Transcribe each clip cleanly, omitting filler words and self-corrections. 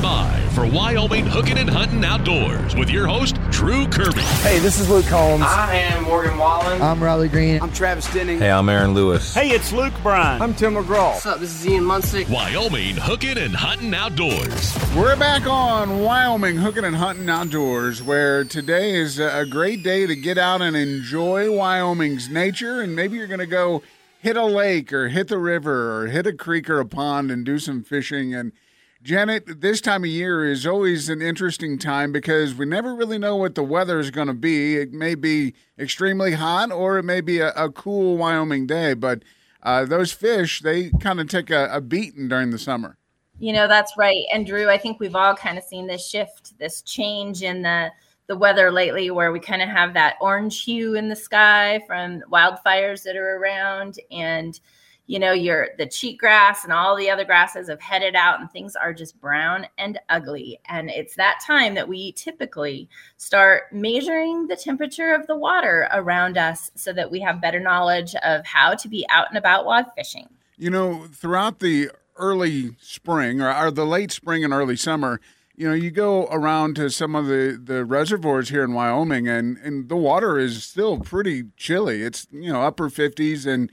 by for Wyoming Hooking and Hunting Outdoors with your host, Drew Kirby. Hey, this is Luke Combs. I am Morgan Wallen. I'm Riley Green. I'm Travis Denning. Hey, I'm Aaron Lewis. Hey, it's Luke Bryan. I'm Tim McGraw. What's up? This is Ian Munsick. Wyoming Hooking and Hunting Outdoors. We're back on Wyoming Hooking and Hunting Outdoors, where today is a great day to get out and enjoy Wyoming's nature, and maybe you're going to go hit a lake or hit the river or hit a creek or a pond and do some fishing. And Janet, this time of year is always an interesting time because we never really know what the weather is going to be. It may be extremely hot or it may be a cool Wyoming day, but those fish, they kind of take a beating during the summer. You know, that's right. And Drew, I think we've all kind of seen this shift, this change in the weather lately, where we kind of have that orange hue in the sky from wildfires that are around. And, you know, the cheatgrass and all the other grasses have headed out and things are just brown and ugly. And it's that time that we typically start measuring the temperature of the water around us so that we have better knowledge of how to be out and about while fishing. You know, throughout the early spring or the late spring and early summer, you know, you go around to some of the reservoirs here in Wyoming and the water is still pretty chilly. It's, you know, upper 50s and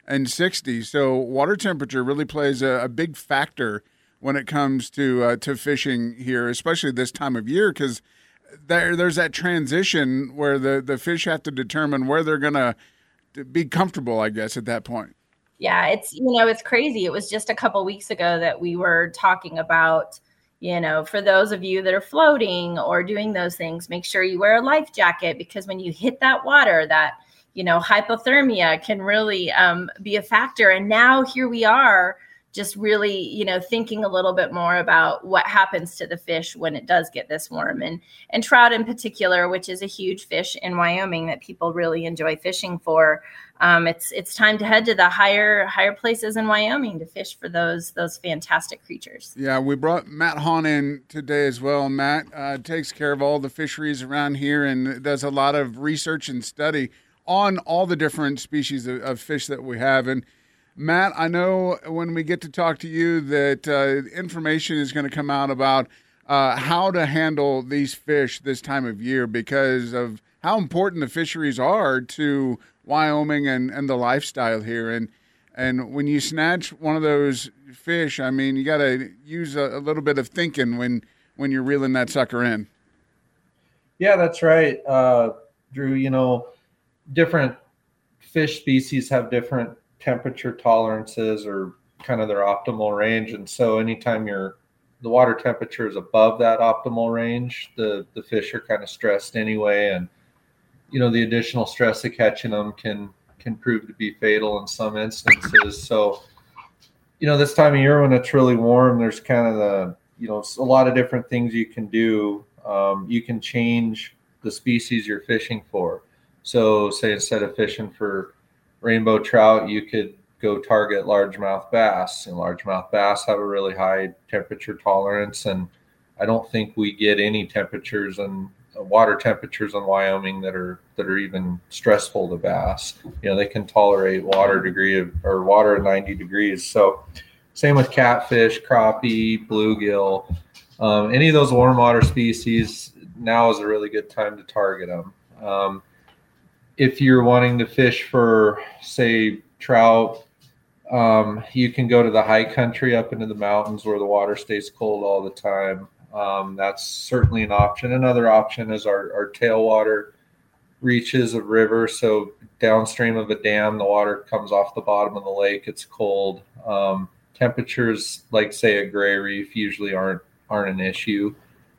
60s. So water temperature really plays a big factor when it comes to fishing here, especially this time of year, because there's that transition where the fish have to determine where they're going to be comfortable, I guess, at that point. Yeah, it's crazy. It was just a couple weeks ago that we were talking about, you know, for those of you that are floating or doing those things, make sure you wear a life jacket, because when you hit that water, that, you know, hypothermia can really be a factor. And now here we are just really, you know, thinking a little bit more about what happens to the fish when it does get this warm, and trout in particular, which is a huge fish in Wyoming that people really enjoy fishing for. It's time to head to the higher places in Wyoming to fish for those fantastic creatures. Yeah, we brought Matt Hahn in today as well. Matt takes care of all the fisheries around here and does a lot of research and study on all the different species of fish that we have. And Matt, I know when we get to talk to you that information is going to come out about how to handle these fish this time of year because of how important the fisheries are to Wyoming and the lifestyle here. And when you snatch one of those fish, I mean, you got to use a little bit of thinking when you're reeling that sucker in. Yeah, that's right, Drew. You know, different fish species have different temperature tolerances or kind of their optimal range. And so anytime the water temperature is above that optimal range, the fish are kind of stressed anyway. And, you know, the additional stress of catching them can prove to be fatal in some instances. So, you know, this time of year when it's really warm, there's kind of a lot of different things you can do. You can change the species you're fishing for. So say instead of fishing for rainbow trout, you could go target largemouth bass. And largemouth bass have a really high temperature tolerance. And I don't think we get any temperatures and water temperatures in Wyoming that are even stressful to bass. You know, they can tolerate water at 90 degrees. So same with catfish, crappie, bluegill, any of those warm water species, now is a really good time to target them. If you're wanting to fish for, say, trout, you can go to the high country up into the mountains where the water stays cold all the time. That's certainly an option. Another option is our tailwater reaches of rivers. So downstream of a dam, the water comes off the bottom of the lake. It's cold. Temperatures, like say at Gray Reef, usually aren't an issue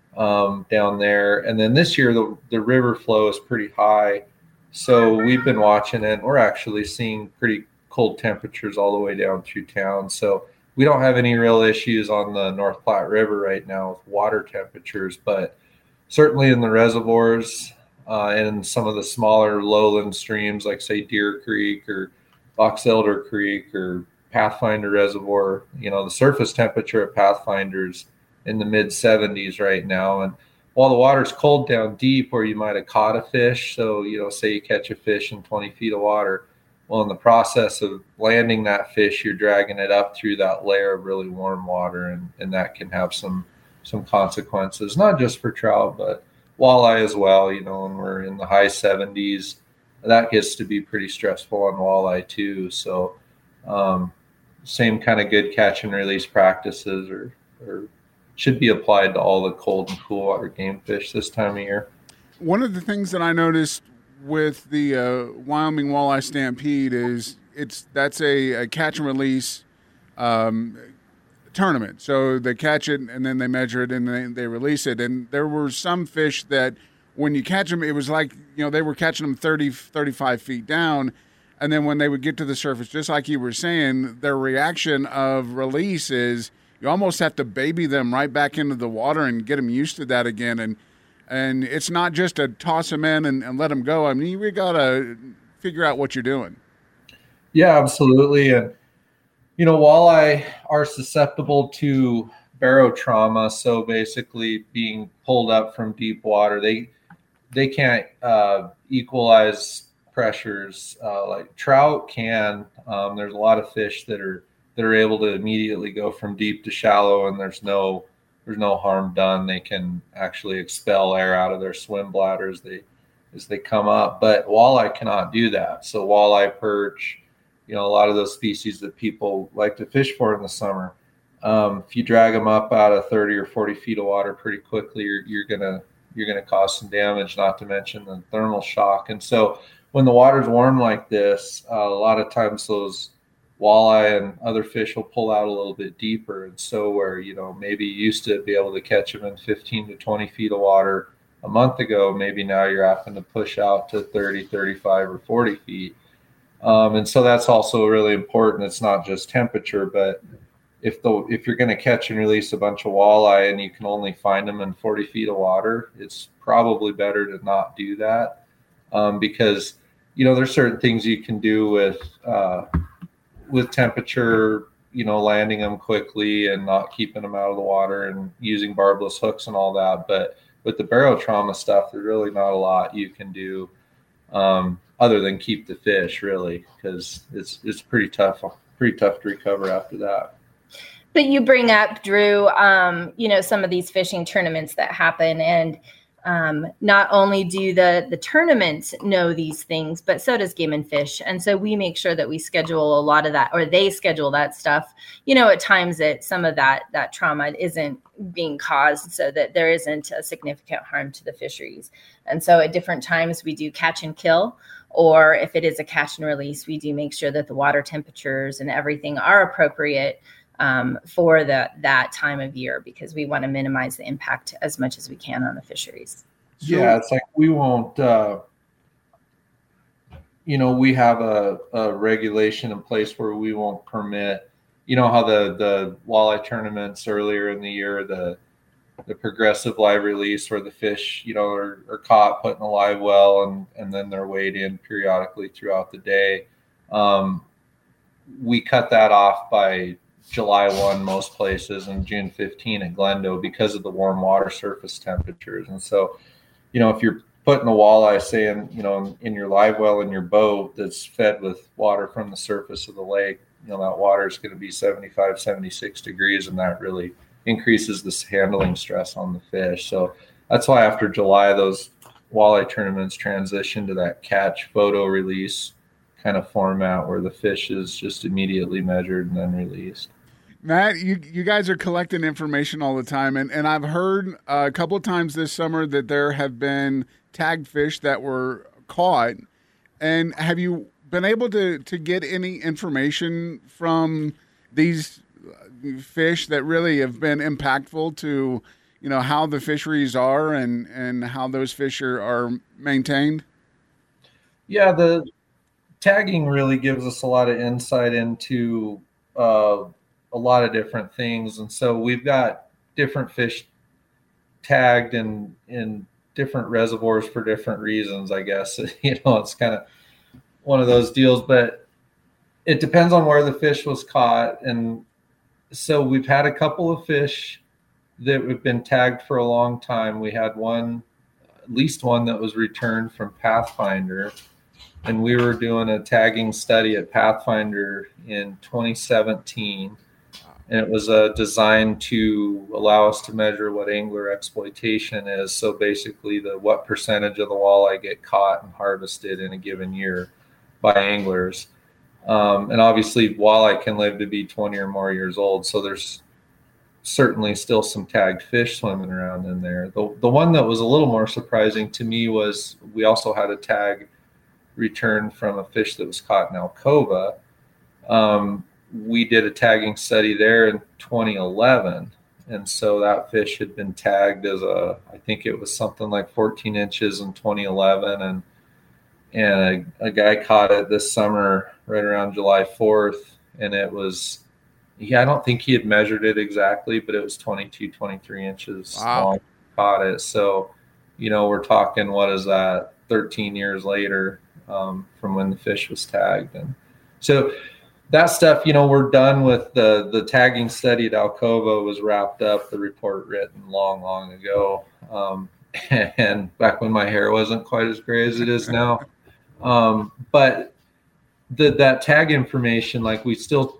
down there. And then this year, the river flow is pretty high. So we've been watching it. We're actually seeing pretty cold temperatures all the way down through town. So we don't have any real issues on the North Platte River right now with water temperatures, but certainly in the reservoirs and some of the smaller lowland streams like say Deer Creek or Box Elder Creek or Pathfinder Reservoir, you know, the surface temperature at Pathfinder's in the mid 70s right now. And while the water's cold down deep where you might have caught a fish, so, you know, say you catch a fish in 20 feet of water, well, in the process of landing that fish, you're dragging it up through that layer of really warm water, and that can have some some consequences, not just for trout, but walleye as well. You know, when we're in the high 70s, that gets to be pretty stressful on walleye too. So same kind of good catch and release practices or should be applied to all the cold and cool water game fish this time of year. One of the things that I noticed with the Wyoming Walleye Stampede is that's a catch and release tournament. So they catch it and then they measure it and they release it. And there were some fish that when you catch them, it was like, you know, they were catching them 30, 35 feet down. And then when they would get to the surface, just like you were saying, their reaction of release is you almost have to baby them right back into the water and get them used to that again. And it's not just to toss them in and let them go. I mean, we got to figure out what you're doing. Yeah, absolutely. And, you know, walleye are susceptible to barotrauma. So basically being pulled up from deep water, they can't equalize pressures like trout can. There's a lot of fish that are able to immediately go from deep to shallow, and there's no harm done. They can actually expel air out of their swim bladders as they come up. But walleye cannot do that. So walleye, perch, you know, a lot of those species that people like to fish for in the summer, if you drag them up out of 30 or 40 feet of water pretty quickly, you're gonna cause some damage. Not to mention the thermal shock. And so when the water's warm like this, a lot of times those walleye and other fish will pull out a little bit deeper. And so where, you know, maybe you used to be able to catch them in 15 to 20 feet of water a month ago, maybe now you're having to push out to 30, 35 or 40 feet. And so that's also really important. It's not just temperature, but if you're going to catch and release a bunch of walleye and you can only find them in 40 feet of water, it's probably better to not do that. Because, you know, there's certain things you can do with temperature, you know, landing them quickly and not keeping them out of the water and using barbless hooks and all that. But with the barotrauma stuff, there's really not a lot you can do other than keep the fish, really, because it's pretty tough to recover after that. But you bring up, Drew, you know, some of these fishing tournaments that happen, and not only do the tournaments know these things, but so does Game and Fish. And so we make sure that we schedule a lot of that, or they schedule that stuff, you know, at times that some of that trauma isn't being caused so that there isn't a significant harm to the fisheries. And so at different times we do catch and kill, or if it is a catch and release, we do make sure that the water temperatures and everything are appropriate for that time of year, because we want to minimize the impact as much as we can on the fisheries. Yeah, it's like we won't, you know, we have a regulation in place where we won't permit, you know, how the walleye tournaments earlier in the year, the progressive live release where the fish, you know, are caught, put in a live well, and then they're weighed in periodically throughout the day. We cut that off by July 1 most places, and June 15 at Glendo because of the warm water surface temperatures. And so, you know, if you're putting a walleye, say, you know, in your live well in your boat that's fed with water from the surface of the lake, you know, that water is going to be 75, 76 degrees, and that really increases this handling stress on the fish. So that's why after July, those walleye tournaments transition to that catch photo release kind of format where the fish is just immediately measured and then released. Matt, you guys are collecting information all the time, and I've heard a couple of times this summer that there have been tagged fish that were caught. And have you been able to get any information from these fish that really have been impactful to, you know, how the fisheries are and how those fish are maintained? Yeah, the tagging really gives us a lot of insight into a lot of different things. And so we've got different fish tagged in different reservoirs for different reasons, I guess. You know, it's kind of one of those deals, but it depends on where the fish was caught. And so we've had a couple of fish that have been tagged for a long time. We had at least one that was returned from Pathfinder, and we were doing a tagging study at Pathfinder in 2017. and it was designed to allow us to measure what angler exploitation is. So basically, what percentage of the walleye get caught and harvested in a given year by anglers. And obviously, walleye can live to be 20 or more years old. So there's certainly still some tagged fish swimming around in there. The one that was a little more surprising to me was we also had a tag returned from a fish that was caught in Alcova. We did a tagging study there in 2011. And so that fish had been tagged as I think it was something like 14 inches in 2011. And a guy caught it this summer right around July 4th. And it was, I don't think he had measured it exactly, but it was 22, 23 inches long. Caught it. So, we're talking, what is that, 13 years later from when the fish was tagged. And so that stuff, we're done with the tagging study at Alcova was wrapped up, the report written long, long ago. And back when my hair wasn't quite as gray as it is now. But that tag information, like we still,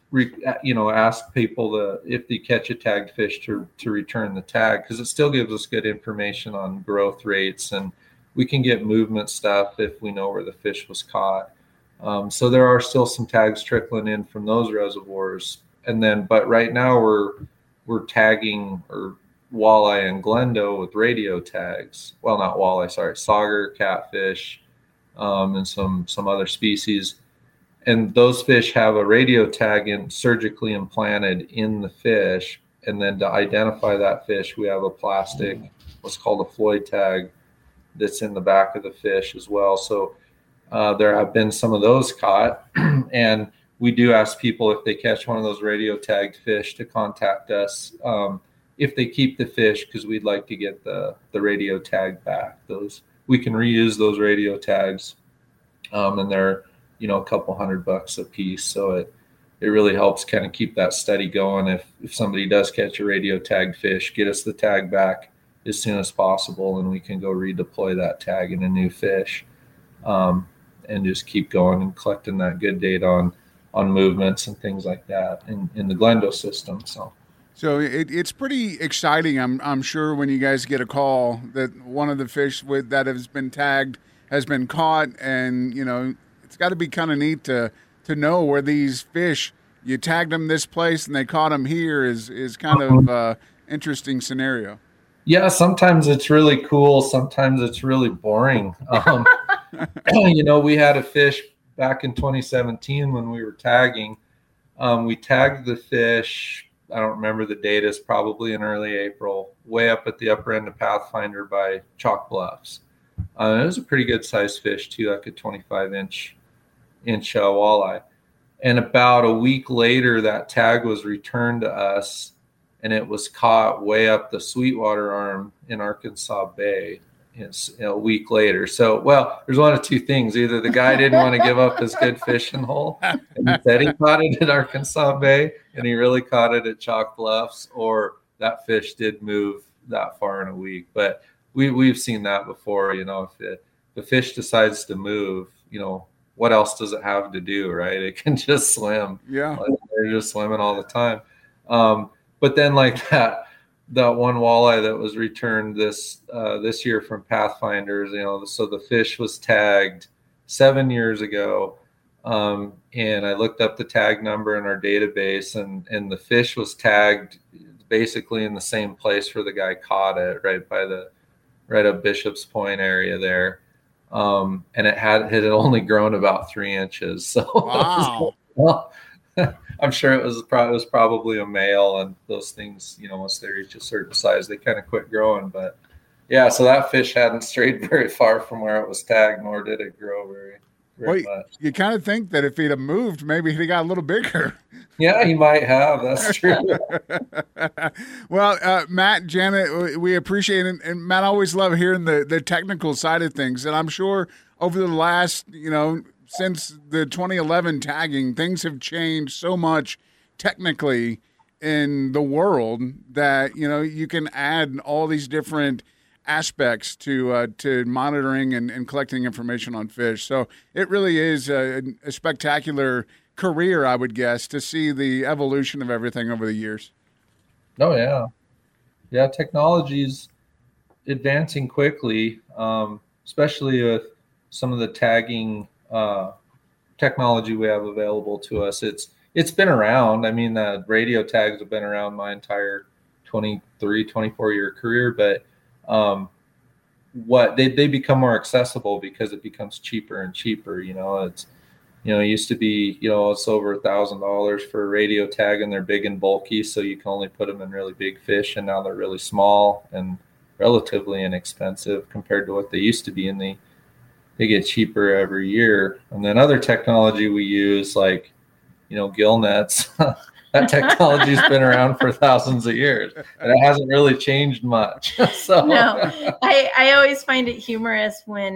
ask people if they catch a tagged fish to return the tag, because it still gives us good information on growth rates, and we can get movement stuff if we know where the fish was caught. So there are still some tags trickling in from those reservoirs. But right now we're tagging walleye and Glendo with radio tags. Well, not walleye, sorry, sauger, catfish, and some other species. And those fish have a radio tag surgically implanted in the fish. And then to identify that fish, we have a plastic, what's called a Floyd tag, that's in the back of the fish as well. So there have been some of those caught, and we do ask people if they catch one of those radio tagged fish to contact us if they keep the fish, because we'd like to get the radio tag back. We can reuse those radio tags, and they're a couple $100 a piece. So it really helps kind of keep that study going. If somebody does catch a radio tagged fish, get us the tag back as soon as possible, and we can go redeploy that tag in a new fish. And just keep going and collecting that good data on movements and things like that in the Glendo system. So it's pretty exciting. I'm sure when you guys get a call that one of the fish that has been tagged has been caught, and it's got to be kind of neat to know where these fish, you tagged them this place and they caught them here, is kind of interesting scenario. Yeah, sometimes it's really cool. Sometimes it's really boring. We had a fish back in 2017 when we were tagging. We tagged the fish, I don't remember the date, it's probably in early April, way up at the upper end of Pathfinder by Chalk Bluffs. It was a pretty good sized fish too, like a 25-inch walleye. And about a week later, that tag was returned to us, and it was caught way up the Sweetwater Arm in Arkansas Bay. It's a week later. So, there's one of two things. Either the guy didn't want to give up his good fishing hole, and he said he caught it at Arkansas Bay, and he really caught it at Chalk Bluffs, or that fish did move that far in a week. But we've seen that before. If the fish decides to move, what else does it have to do, right? It can just swim. Yeah, they're just swimming all the time. But then, like that one walleye that was returned this year from Pathfinders, so the fish was tagged 7 years ago, and I looked up the tag number in our database, and the fish was tagged basically in the same place where the guy caught it, right up Bishop's Point area there, and it had only grown about 3 inches. So wow. I'm sure it was probably a male, and those things, once they reach a certain size, they kind of quit growing. But yeah, so that fish hadn't strayed very far from where it was tagged, nor did it grow very much. You kind of think that if he'd have moved, maybe he'd got a little bigger. Yeah, he might have. That's true. Well, Matt, Janet, we appreciate it. And Matt, I always love hearing the technical side of things. And I'm sure over the last, since the 2011 tagging, things have changed so much technically in the world that, you can add all these different aspects to monitoring and collecting information on fish. So it really is a spectacular career, I would guess, to see the evolution of everything over the years. Oh yeah, yeah. Technology's advancing quickly, especially with some of the tagging technology we have available to us. It's been around. I mean, the radio tags have been around my entire 23, 24-year career, but what they become more accessible because it becomes cheaper and cheaper. It used to be, it's over $1,000 for a radio tag, and they're big and bulky, so you can only put them in really big fish, and now they're really small and relatively inexpensive compared to what they used to be, and they get cheaper every year. And then other technology we use, like gill nets, that technology's been around for thousands of years, and it hasn't really changed much. So no, I always find it humorous when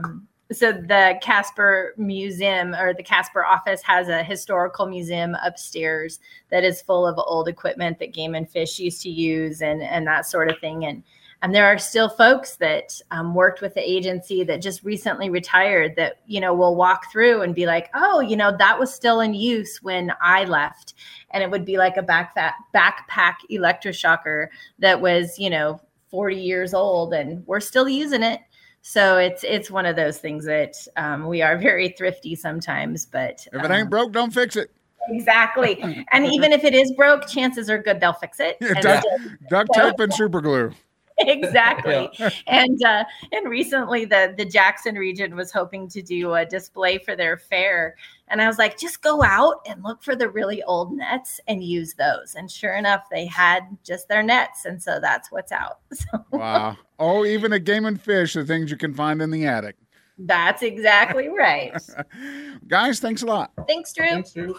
so the Casper Museum, or the Casper office, has a historical museum upstairs that is full of old equipment that Game and Fish used to use and that sort of thing. And there are still folks that worked with the agency that just recently retired that, will walk through and be like, oh, that was still in use when I left. And it would be like a backpack electroshocker that was, 40 years old, and we're still using it. So it's one of those things that we are very thrifty sometimes, but if it ain't broke, don't fix it. Exactly. And even if it is broke, chances are good they'll fix it. Yeah, duct tape and super glue. Exactly. Yeah. And recently the Jackson region was hoping to do a display for their fair. And I was like, just go out and look for the really old nets and use those. And sure enough, they had just their nets. And so that's what's out. So. Wow. Oh, even a Game and Fish, the things you can find in the attic. That's exactly right. Guys, thanks a lot. Thanks, Drew. Thanks, Drew.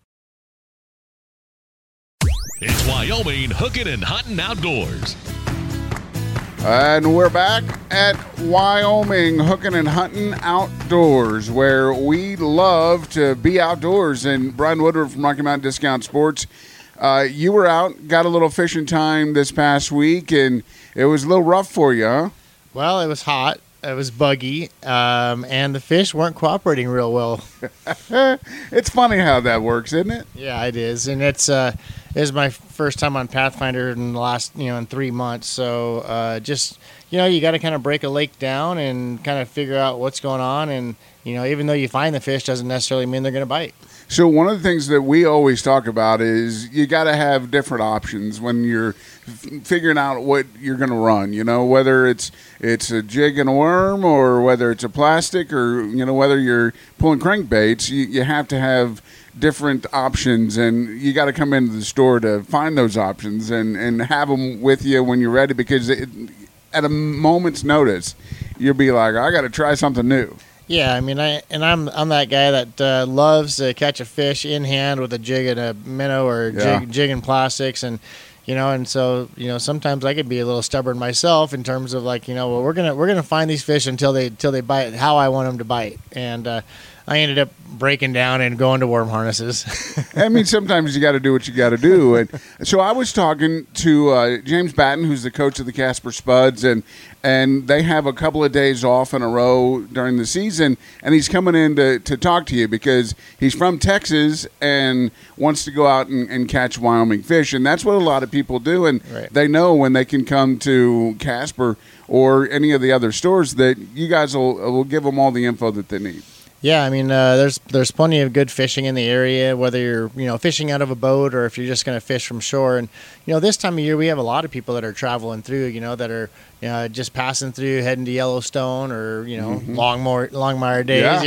It's Wyoming Hooking and Hunting Outdoors. And we're back at Wyoming Hooking and Hunting Outdoors, where we love to be outdoors. And Brian Woodward from Rocky Mountain Discount Sports, you were out, got a little fishing time this past week, and it was a little rough for you, huh? Well, it was hot. It was buggy, and the fish weren't cooperating real well. It's funny how that works, isn't it? Yeah, it is, and it is my first time on Pathfinder in the last, in 3 months. So just, you got to kind of break a lake down and kind of figure out what's going on. And, even though you find the fish doesn't necessarily mean they're going to bite. So one of the things that we always talk about is you got to have different options when you're figuring out what you're going to run, whether it's a jig and a worm, or whether it's a plastic, or, whether you're pulling crankbaits, you have to have different options, and you got to come into the store to find those options and have them with you when you're ready, because at a moment's notice, you'll be like, I got to try something new. Yeah, I mean, I'm that guy that loves to catch a fish in hand with a jig and a minnow, or jig and plastics, and and so sometimes I could be a little stubborn myself in terms of like, well, we're gonna find these fish until they bite how I want them to bite, and I ended up breaking down and going to worm harnesses. I mean, sometimes you got to do what you got to do. And so I was talking to James Batten, who's the coach of the Casper Spuds, and they have a couple of days off in a row during the season, and he's coming in to talk to you because he's from Texas and wants to go out and catch Wyoming fish. And that's what a lot of people do, and right. They know when they can come to Casper or any of the other stores that you guys will give them all the info that they need. Yeah, I mean, there's plenty of good fishing in the area, whether you're fishing out of a boat or if you're just going to fish from shore. And this time of year we have a lot of people that are traveling through, that are just passing through, heading to Yellowstone or Longmire days,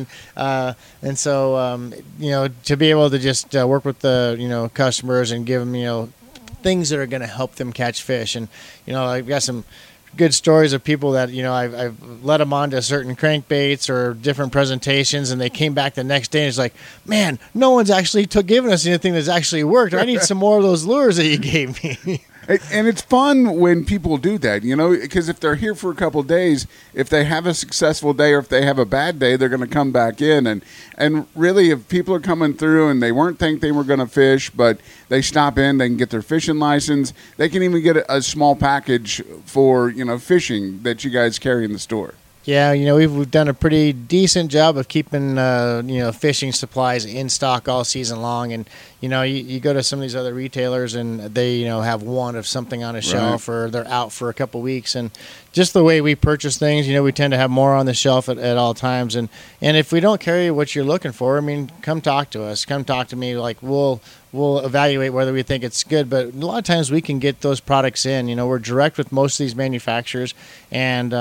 and so to be able to just work with the customers and give them things that are going to help them catch fish. And I've got some good stories of people that I've led them on to certain crankbaits or different presentations, and they came back the next day and it's like, man, no one's actually given us anything that's actually worked. I need some more of those lures that you gave me. And it's fun when people do that, because if they're here for a couple of days, if they have a successful day or if they have a bad day, they're going to come back in. And really, if people are coming through and they weren't think they were going to fish, but they stop in, they can get their fishing license. They can even get a small package for, fishing that you guys carry in the store. Yeah, we've done a pretty decent job of keeping fishing supplies in stock all season long, and you go to some of these other retailers and they have one of something on a shelf, or they're out for a couple weeks, and just the way we purchase things, we tend to have more on the shelf at all times, and if we don't carry what you're looking for, come talk to us, come talk to me. Like we'll evaluate whether we think it's good, but a lot of times we can get those products in. We're direct with most of these manufacturers, and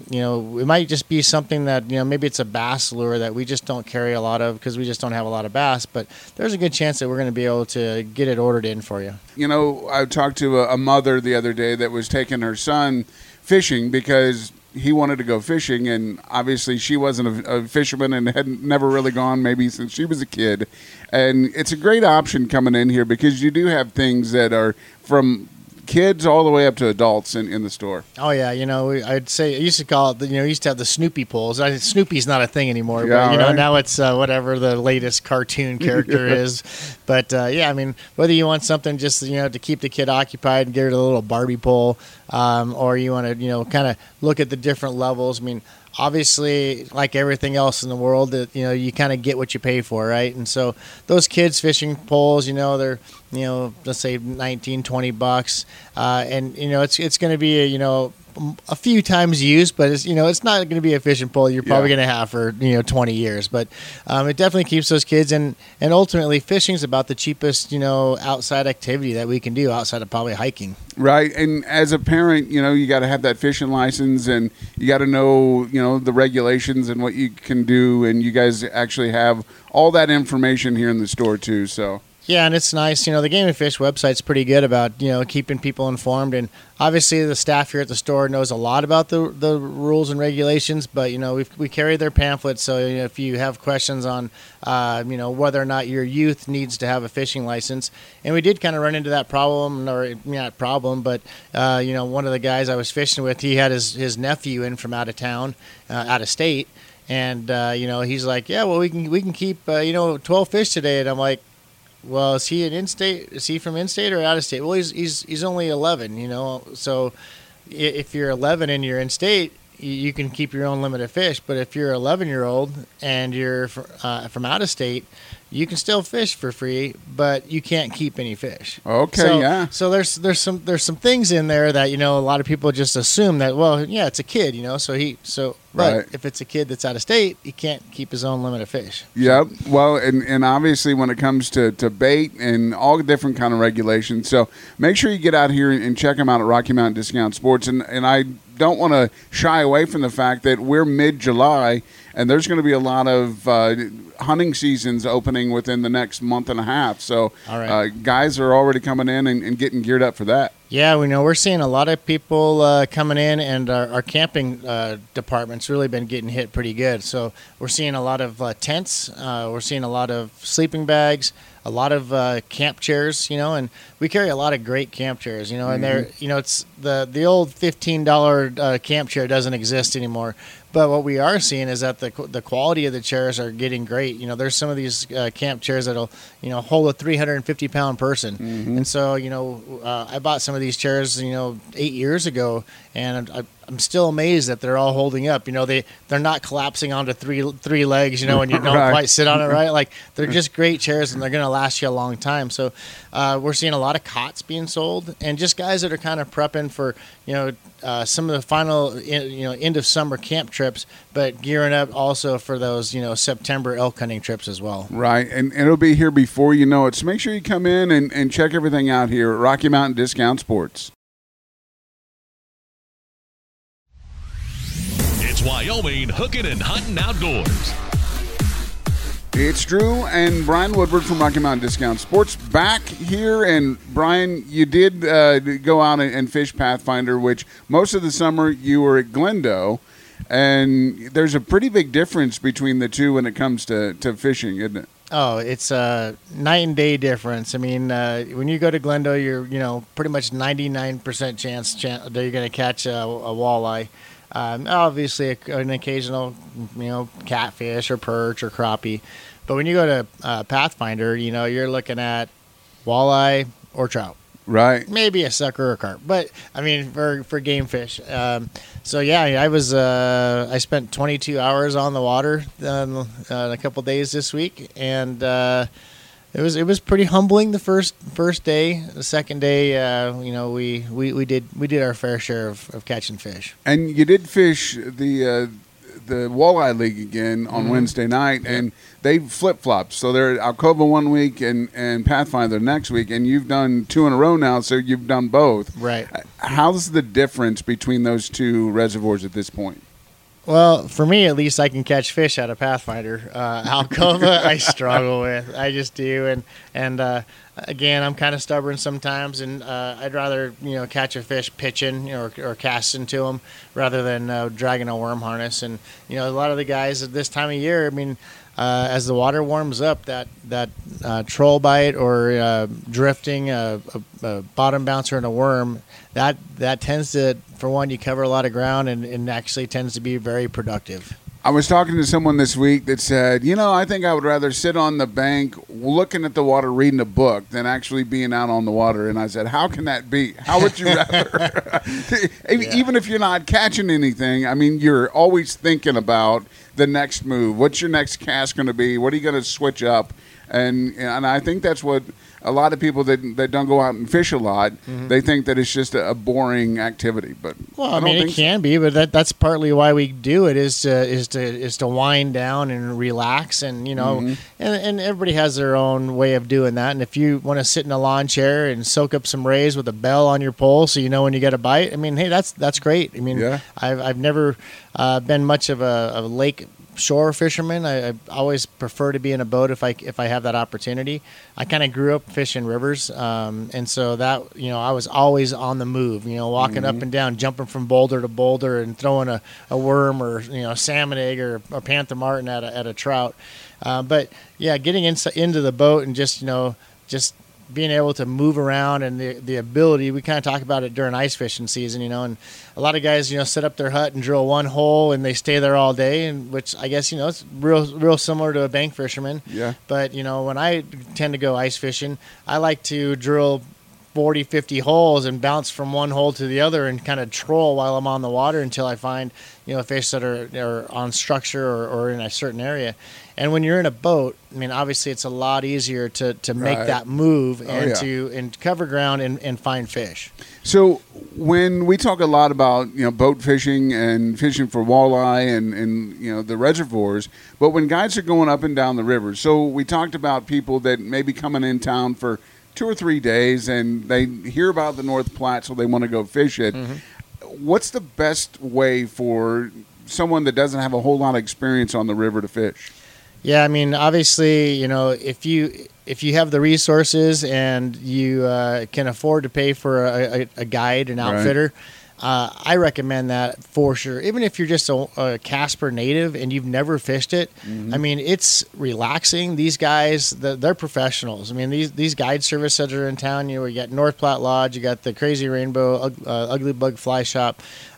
it might just be something that maybe it's a bass lure that we just don't carry a lot of because we just don't have a lot of bass, but there's a good chance that we're going to be able to get it ordered in for you. I talked to a mother the other day that was taking her son fishing because he wanted to go fishing, and obviously she wasn't a fisherman and had never really gone maybe since she was a kid. And it's a great option coming in here because you do have things that are from kids all the way up to adults in the store. Oh yeah, I'd say I used to call it. Used to have the Snoopy poles. Snoopy's not a thing anymore, yeah, but right? Now it's whatever the latest cartoon character is. But whether you want something just to keep the kid occupied and get her a little Barbie pole, or you want to kind of look at the different levels. Obviously, like everything else in the world, that you kind of get what you pay for, right? And so those kids fishing poles, they're let's say $19-$20, and it's going to be a few times used, but it's it's not going to be a fishing pole you're probably going to have for 20 years. But it definitely keeps those kids, and ultimately fishing is about the cheapest outside activity that we can do outside of probably hiking. Right, and as a parent, you got to have that fishing license, and you got to know the regulations and what you can do, and you guys actually have all that information here in the store too. So. Yeah, and it's nice. The Game and Fish website's pretty good about keeping people informed, and obviously the staff here at the store knows a lot about the rules and regulations. But we carry their pamphlets, so if you have questions on whether or not your youth needs to have a fishing license, and we did kind of run into that problem, or not problem, but one of the guys I was fishing with, he had his nephew in from out of town, out of state, and he's like, yeah, well we can keep 12 fish today, and I'm like, well, is he an in-state? Is he from in-state or out-of-state? Well, he's only 11, So if you're 11 and you're in-state, you can keep your own limit of fish. But if you're 11-year-old and you're from out-of-state, you can still fish for free, but you can't keep any fish. Okay, So there's some things in there that a lot of people just assume that, well, yeah, it's a kid, But right. If it's a kid that's out of state, he can't keep his own limit of fish. Yep. Well, and obviously when it comes to bait and all the different kind of regulations, so make sure you get out here and check them out at Rocky Mountain Discount Sports. And I don't want to shy away from the fact that we're mid-July, and there's going to be a lot of hunting seasons opening within the next month and a half. So all right. Guys are already coming in and getting geared up for that. Yeah, we're seeing a lot of people coming in, and our camping department's really been getting hit pretty good. So we're seeing a lot of tents, we're seeing a lot of sleeping bags, a lot of camp chairs, and we carry a lot of great camp chairs, and they're, it's the old $15 camp chair doesn't exist anymore. But what we are seeing is that the quality of the chairs are getting great. There's some of these camp chairs that'll, hold a 350-pound person. Mm-hmm. And so, I bought some of these chairs, 8 years ago, and I'm still amazed that they're all holding up. They're not collapsing onto three legs, and you don't right. quite sit on it right. Like, they're just great chairs, and they're going to last you a long time. So we're seeing a lot of cots being sold, and just guys that are kind of prepping for, some of the final, end of summer camp trips, but gearing up also for those, September elk hunting trips as well. Right, and it'll be here before you know it. So make sure you come in and check everything out here at Rocky Mountain Discount Sports. It's Wyoming Hooking and Hunting Outdoors. It's Drew and Brian Woodward from Rocky Mountain Discount Sports back here. And Brian, you did go out and fish Pathfinder, which most of the summer you were at Glendo. And there's a pretty big difference between the two when it comes to fishing, isn't it? Oh, it's a night and day difference. I mean, when you go to Glendale, you're pretty much 99% chance that you're going to catch a walleye. Obviously, an occasional catfish or perch or crappie. But when you go to Pathfinder, you're looking at walleye or trout. Right. Maybe a sucker or carp, but I mean for game fish. So yeah, I spent 22 hours on the water a couple days this week, and it was pretty humbling the first day. The second day, we did our fair share of catching fish. And you did fish the Walleye League again on Wednesday night, and they flip-flopped. So they're Alcova one week and Pathfinder next week, and you've done 2 in a row now, so you've done both. Right. How's the difference between those two reservoirs at this point? Well, for me, at least, I can catch fish out of Pathfinder. Alcova, I struggle with. I just do. And again, I'm kind of stubborn sometimes, and I'd rather catch a fish pitching or casting to them rather than dragging a worm harness. And a lot of the guys at this time of year, I mean, as the water warms up, that troll bite or drifting, a bottom bouncer and a worm, that tends to, for one, you cover a lot of ground and actually tends to be very productive. I was talking to someone this week that said, I think I would rather sit on the bank looking at the water reading a book than actually being out on the water. And I said, how can that be? How would you rather? Even if you're not catching anything, I mean, you're always thinking about the next move. What's your next cast going to be? What are you going to switch up? And I think that's what a lot of people that don't go out and fish a lot, they think that it's just a boring activity. But well, I mean, it can be, but that's partly why we do it is to wind down and relax, and and everybody has their own way of doing that. And if you want to sit in a lawn chair and soak up some rays with a bell on your pole, so when you get a bite, I mean, hey, that's great. I mean, I've never been much of a lake shore fisherman. I always prefer to be in a boat if I have that opportunity. I kind of grew up fishing rivers, and so that I was always on the move. Walking up and down, jumping from boulder to boulder, and throwing a worm or a salmon egg or a panther martin at a trout. But yeah, getting into the boat and just being able to move around and the ability, we kind of talk about it during ice fishing season, and a lot of guys, set up their hut and drill one hole and they stay there all day, and which I guess, it's real similar to a bank fisherman. Yeah. But, when I tend to go ice fishing, I like to drill 40, 50 holes and bounce from one hole to the other and kind of troll while I'm on the water until I find, fish that are on structure or in a certain area. And when you're in a boat, I mean, obviously it's a lot easier to make that move and cover ground and find fish. So when we talk a lot about, boat fishing and fishing for walleye and the reservoirs, but when guys are going up and down the river, so we talked about people that may be coming in town for 2 or 3 days and they hear about the North Platte, so they want to go fish it. What's the best way for someone that doesn't have a whole lot of experience on the river to fish? Yeah, I mean, obviously, if you have the resources and you can afford to pay for a guide, an outfitter, I recommend that for sure. Even if you're just a Casper native and you've never fished it, I mean, it's relaxing. These guys, they're professionals. I mean, these guide services that are in town, you got North Platte Lodge, you got the Crazy Rainbow, Ugly Bug Fly Shop.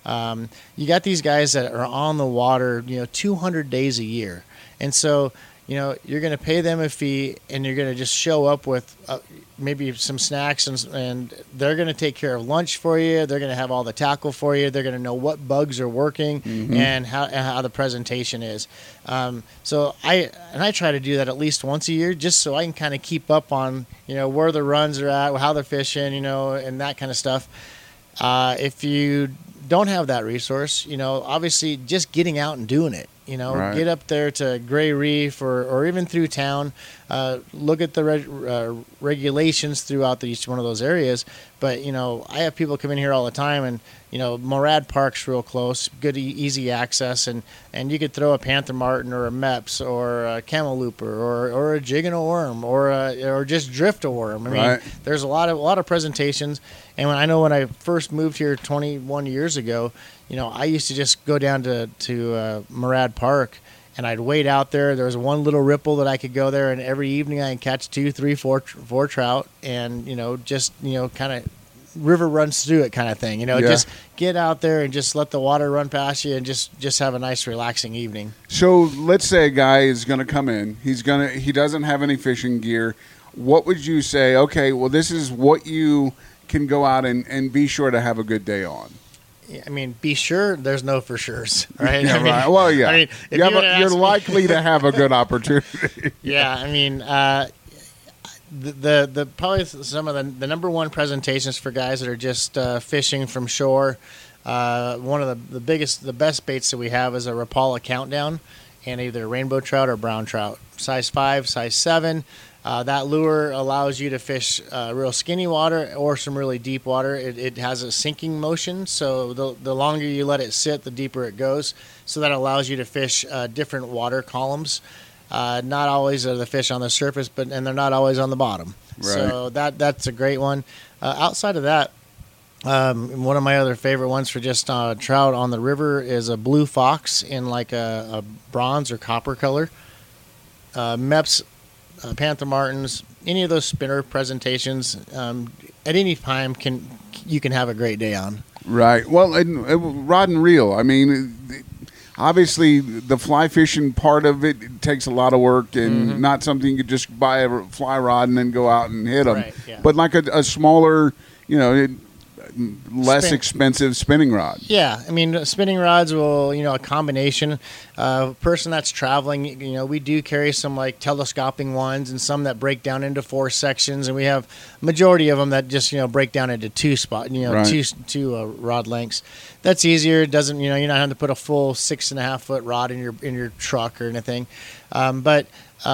You got these guys that are on the water, 200 days a year. And so, you're going to pay them a fee and you're going to just show up with maybe some snacks and they're going to take care of lunch for you. They're going to have all the tackle for you. They're going to know what bugs are working and how the presentation is. So I try to do that at least once a year just so I can kind of keep up on, where the runs are at, how they're fishing, and that kind of stuff. If you don't have that resource, obviously just getting out and doing it. Get up there to Gray Reef or even through town. Look at the regulations throughout each one of those areas. But, I have people come in here all the time and, Morad Park's real close, good, easy access. And you could throw a Panther Martin or a Meps or a Camel Looper or a jig and a worm or just drift a worm. I mean, there's a lot of presentations. And when I first moved here 21 years ago, I used to just go down to Morad Park and I'd wade out there. There was one little ripple that I could go there, and every evening I could catch 2, 3, 4 trout, and just kind of river runs through it kind of thing. Just get out there and just let the water run past you, and just have a nice relaxing evening. So let's say a guy is going to come in. He doesn't have any fishing gear. What would you say? Okay, well, this is what you can go out and be sure to have a good day on. I mean, be sure. There's no for sure's, right? Yeah, right. Well, yeah. I mean, you're likely to have a good opportunity. Yeah, I mean, the probably some of the number one presentations for guys that are just fishing from shore. One of the best baits that we have is a Rapala Countdown, and either rainbow trout or brown trout, size 5, size 7. That lure allows you to fish real skinny water or some really deep water. It has a sinking motion, so the longer you let it sit, the deeper it goes. So that allows you to fish different water columns. Not always are the fish on the surface, and they're not always on the bottom. Right. So that's a great one. Outside of that, one of my other favorite ones for just trout on the river is a blue fox in like a bronze or copper color. Meps, Panther Martins, any of those spinner presentations, at any time you can have a great day on. Right. Well, rod and reel. I mean, obviously the fly fishing part of it takes a lot of work, and not something you could just buy a fly rod and then go out and hit them. Right, yeah. But like a smaller, less expensive spinning rod. Yeah, I mean, spinning rods will, a combination. Person that's traveling, we do carry some like telescoping ones and some that break down into 4 sections, and we have majority of them that just break down into 2 right. two rod lengths. That's easier. It doesn't, you're not having to put a full 6.5 foot rod in your truck or anything. But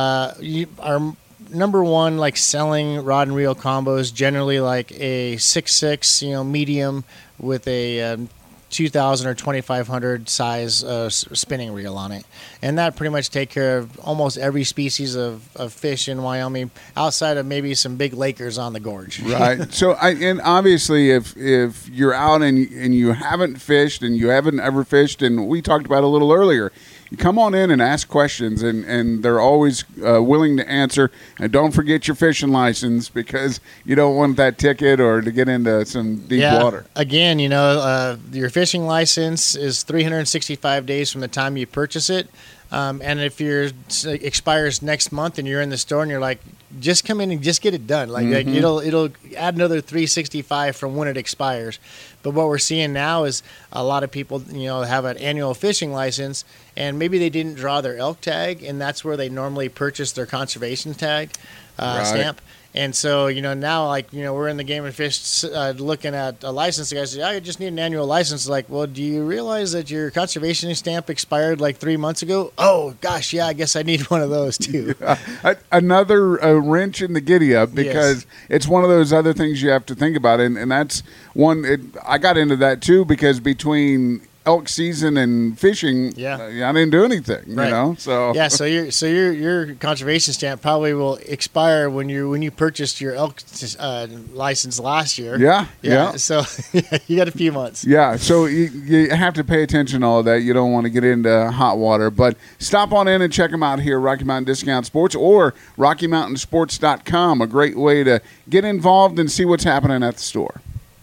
our number one, like selling rod and reel combos, generally like a 6.6, medium with a 2,000 or 2,500 size spinning reel on it, and that pretty much take care of almost every species of fish in Wyoming, outside of maybe some big lakers on the gorge. Right. So, and obviously, if you're out and you haven't fished and you haven't ever fished, and we talked about a little earlier, you come on in and ask questions, and they're always willing to answer. And don't forget your fishing license, because you don't want that ticket or to get into some deep water. Again, your fishing license is 365 days from the time you purchase it. And if yours expires next month and you're in the store and you're like, just come in and just get it done. Like it'll add another 365 from when it expires. But what we're seeing now is a lot of people, have an annual fishing license, and maybe they didn't draw their elk tag, and that's where they normally purchase their conservation tag stamp. And so, now, like, we're in the Game and Fish looking at a license. The guy says, I just need an annual license. Like, well, do you realize that your conservation stamp expired like 3 months ago? Oh, gosh, yeah, I guess I need one of those, too. Another wrench in the giddy-up, because it's one of those other things you have to think about. And that's one, I got into that, too, because between elk season and fishing, I didn't do anything, So so your conservation stamp probably will expire when you purchased your elk license last year. Yeah. So you got a few months. Yeah. So you have to pay attention to all that. You don't want to get into hot water, but stop on in and check them out here, Rocky Mountain Discount Sports or RockyMountainSports.com. A great way to get involved and see what's happening at the store.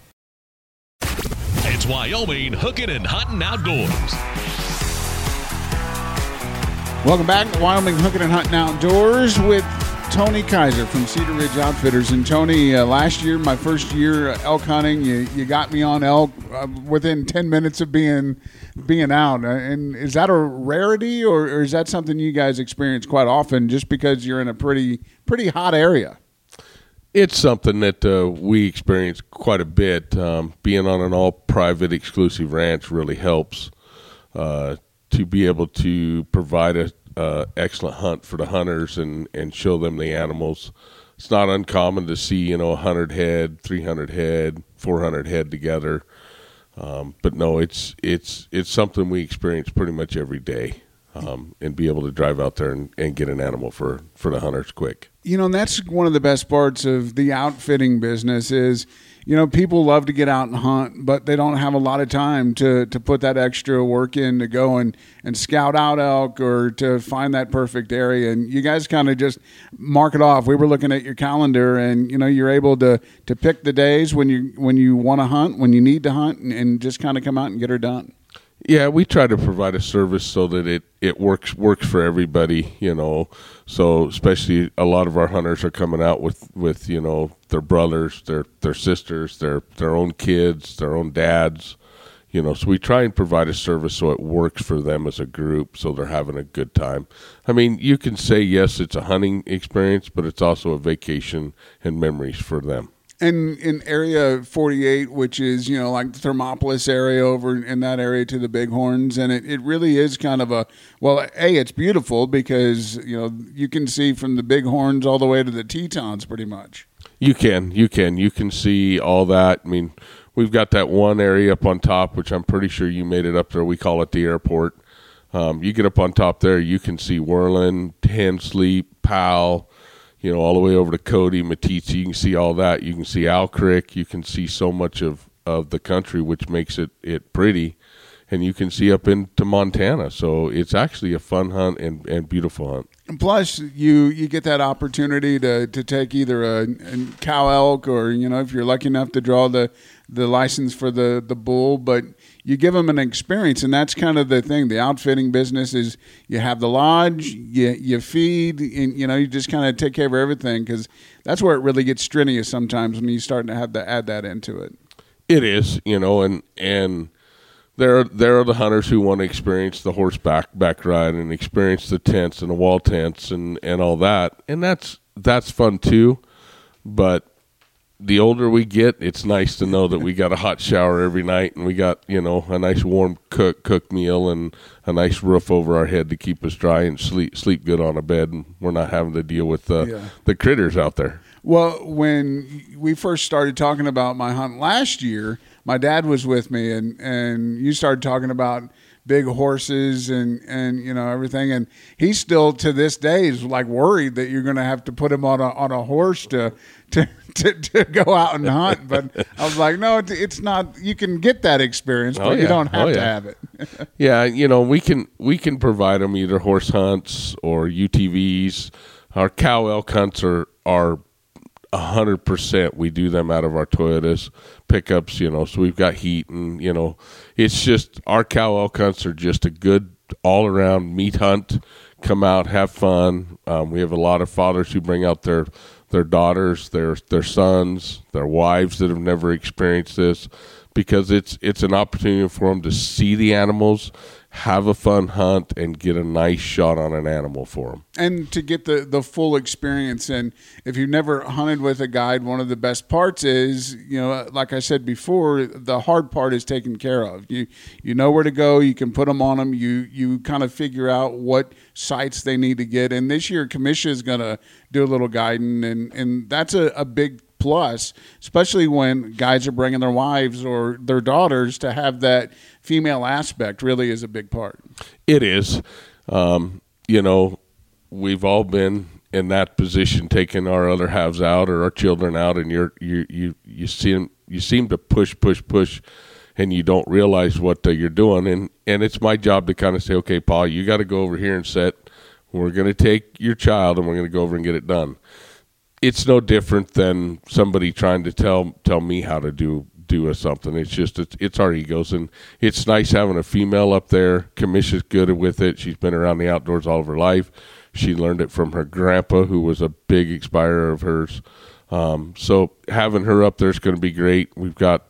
It's Wyoming Hooking and Hunting Outdoors. Welcome back to Wyoming Hooking and Hunting Outdoors with Tony Kaiser from Cedar Ridge Outfitters. And Tony, last year, my first year elk hunting, you got me on elk within 10 minutes of being out. And is that a rarity, or is that something you guys experience quite often just because you're in a pretty hot area? It's something that we experience quite a bit. Being on an all-private exclusive ranch really helps to be able to provide a excellent hunt for the hunters and show them the animals. It's not uncommon to see, 100 head, 300 head, 400 head together. But no, it's something we experience pretty much every day. And be able to drive out there and get an animal for the hunters quick. And that's one of the best parts of the outfitting business is people love to get out and hunt, but they don't have a lot of time to put that extra work in to go and scout out elk or to find that perfect area. And you guys kind of just mark it off. We were looking at your calendar, and you're able to pick the days when you want to hunt, when you need to hunt, and just kind of come out and get her done. Yeah, we try to provide a service so that it works for everybody, So especially a lot of our hunters are coming out with their brothers, their sisters, their own kids, their own dads, So we try and provide a service so it works for them as a group, so they're having a good time. I mean, you can say yes, it's a hunting experience, but it's also a vacation and memories for them. And in Area 48, which is, like the Thermopolis area over in that area to the Bighorns, and it really is kind of it's beautiful because, you can see from the Bighorns all the way to the Tetons pretty much. You can see all that. I mean, we've got that one area up on top, which I'm pretty sure you made it up there. We call it the airport. You get up on top there, you can see Worland, Hen Sleep, Powell, all the way over to Cody, Matisse. You can see all that. You can see Owl Creek. You can see so much of the country, which makes it pretty. And you can see up into Montana. So it's actually a fun hunt and beautiful hunt. And plus, you get that opportunity to take either a cow elk or, if you're lucky enough to draw the license for the bull, but you give them an experience, and that's kind of the thing. The outfitting business is you have the lodge, you feed, and you just kind of take care of everything, because that's where it really gets strenuous sometimes when you start to have to add that into it. It is, and there are the hunters who want to experience the horseback ride and experience the tents and the wall tents and all that, and that's fun too, but the older we get, it's nice to know that we got a hot shower every night, and we got, a nice warm cooked meal and a nice roof over our head to keep us dry and sleep good on a bed, and we're not having to deal with the critters out there. Well, when we first started talking about my hunt last year, my dad was with me, and you started talking about big horses and everything, and he still to this day is like worried that you're going to have to put him on a horse to go out and hunt. But I was like, no, it's not. You can get that experience, but you don't have to have it. Yeah, we can provide them either horse hunts or UTVs. Our cow elk hunts are 100%. We do them out of our Toyotas pickups, so we've got heat, and it's just our cow elk hunts are just a good all around meat hunt. Come out, have fun. We have a lot of fathers who bring out their daughters, their sons, their wives that have never experienced this, because it's an opportunity for them to see the animals, have a fun hunt, and get a nice shot on an animal for them. And to get the full experience. And if you've never hunted with a guide, one of the best parts is, like I said before, the hard part is taken care of. You know where to go. You can put them on them. You kind of figure out what sites they need to get. And this year, Commisha is going to do a little guiding, and that's a big plus, especially when guys are bringing their wives or their daughters, to have that female aspect really is a big part. It is. We've all been in that position, taking our other halves out or our children out, and you seem to push, and you don't realize what you're doing. And it's my job to kind of say, okay, Paul, you got to go over here and sit. We're going to take your child, and we're going to go over and get it done. It's no different than somebody trying to tell me how to do something. It's just it's our egos, and it's nice having a female up there. Commission's good with it. She's been around the outdoors all of her life. She learned it from her grandpa, who was a big inspirer of hers. So having her up there is going to be great. We've got,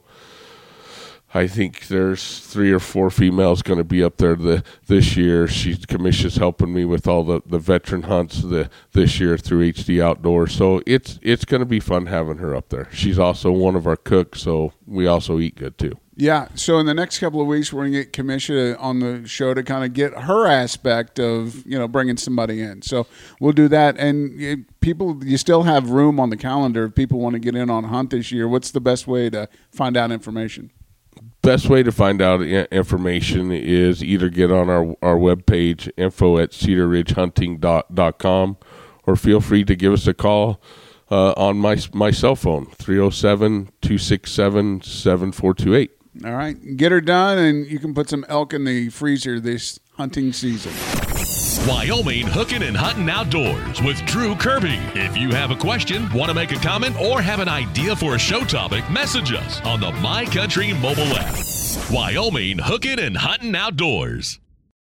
I think there's 3 or 4 females going to be up there this year. Commission's helping me with all the veteran hunts this year through HD Outdoors. So it's going to be fun having her up there. She's also one of our cooks, so we also eat good too. Yeah, so in the next couple of weeks, we're going to get Commisha on the show to kind of get her aspect of, bringing somebody in. So we'll do that. And people, you still have room on the calendar if people want to get in on a hunt this year. What's the best way to find out information? Best way to find out information is either get on our webpage, info@cedarridgehunting.com, or feel free to give us a call. on my cell phone, 307-267-7428. All right. Get her done, and you can put some elk in the freezer this hunting season. Wyoming Hooking and Hunting Outdoors with Drew Kirby. If you have a question, want to make a comment, or have an idea for a show topic, message us on the My Country mobile app. Wyoming Hooking and Hunting Outdoors.